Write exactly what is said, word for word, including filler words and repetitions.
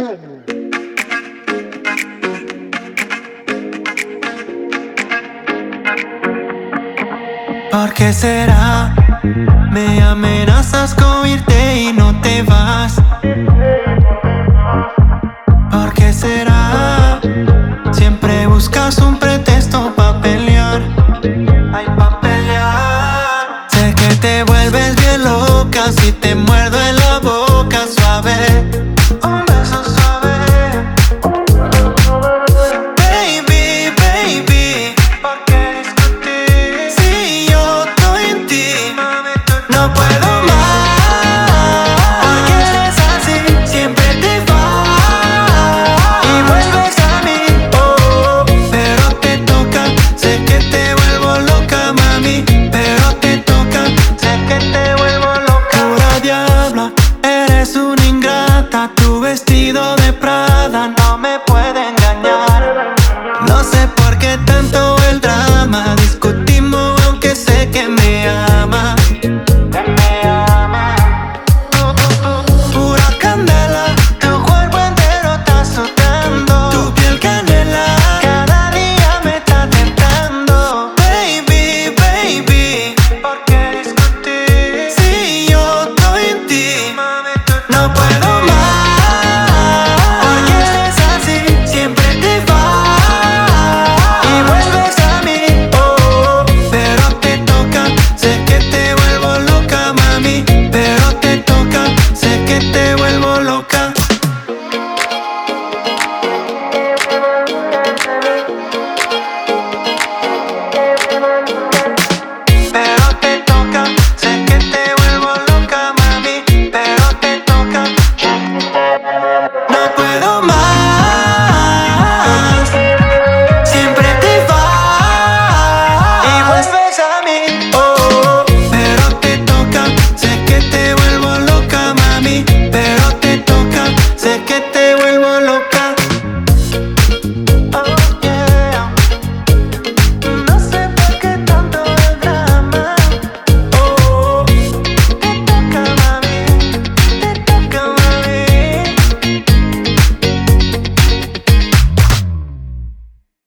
¿Por qué será? Me amenazas con irte y no te vas. ¿Por qué será? Siempre buscas un pretexto pa' pelear. Ay, pa' pelear. Sé que te vuelves bien loca si te muerdo en la boca suave. Un beso suave. Baby, baby, ¿por qué discutir? Si yo estoy en ti, no puedo más. Porque eres así, siempre te vas y vuelves a mí. Oh, pero te toca, sé que te vuelvo loca, mami. Pero te toca, sé que te vuelvo loca. Pura diabla, eres una ingrata. Tu vestido de Prada